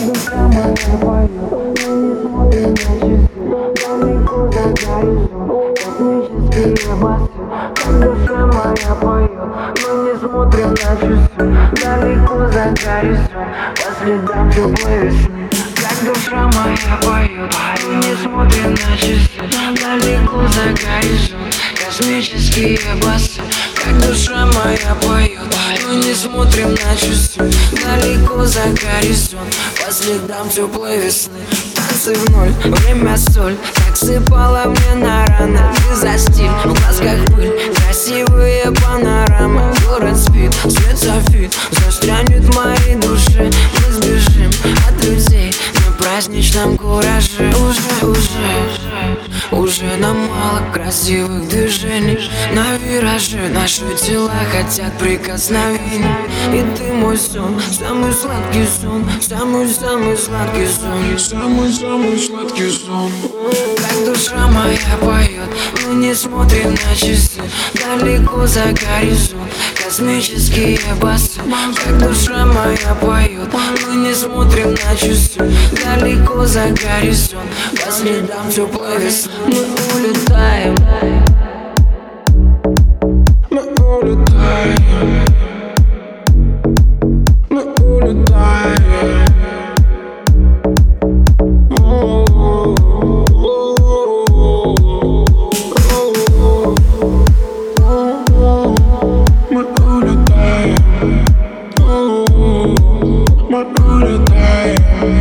душа моя поет, но не смотрим на часы. Далеко за горизонт, космические басы. Как душа моя поет, но не смотрим на часы. Далеко за горизонт, по следам теплой весны. Как душа моя поет, но не смотрим на часы. Далеко за горизонт, космические басы. Как душа моя поет, но не смотрим на часы. Далеко за горизонт, по следам теплой весны. Танцы в ноль, время соль, как сыпала мне на раны. Ты за стиль, в глазках пыль, красивые панорамы. Город спит, свет софит, застрянет в моей душе. Мы сбежим от людей на праздничном кураже. Уже нам мало красивых движений. На вираже наши тела хотят прикосновений. И ты мой сон, самый сладкий сон, самый-самый сладкий сон, самый-самый сладкий сон. Как душа моя поет, мы не смотрим на часы. Далеко за горизонт, космические басы. Как душа моя поет, мы не смотрим на часы. Далеко за горизонт, по следам теплой весны. Мы улетаем, мы улетаем, мы улетаем. Мы улетаем, мы улетаем.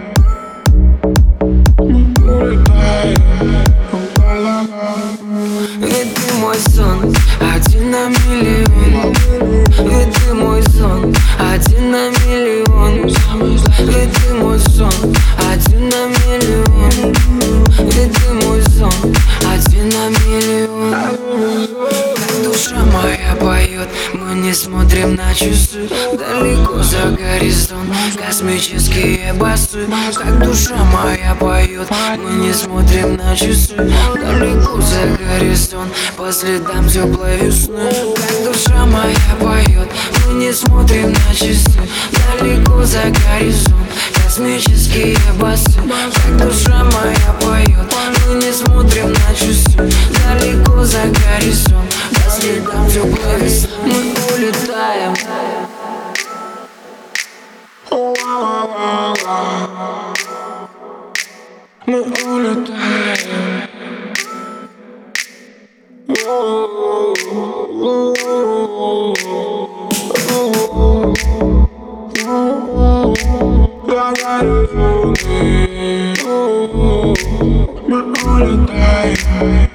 Ведь ты мой сон, один на миллион. Ведь ты мой сон, один на миллион. Ведь ты мой сон, один на миллион. Ведь ты мой сон, один на миллион. Как душа моя поет, мы не смотрим на часы. Далеко за горизонт, космические басы. Как душа моя поет, мы не смотрим на часы. Далеко за горизонт, по следам теплой весны. Как душа моя поет, мы не смотрим на часы. Далеко за горизонт, космические басы. Как душа моя поет, мы не смотрим на часы. Далеко за горизонт, по следам теплой весны. Мы улетаем. Мы улетаем. Мы улетаем.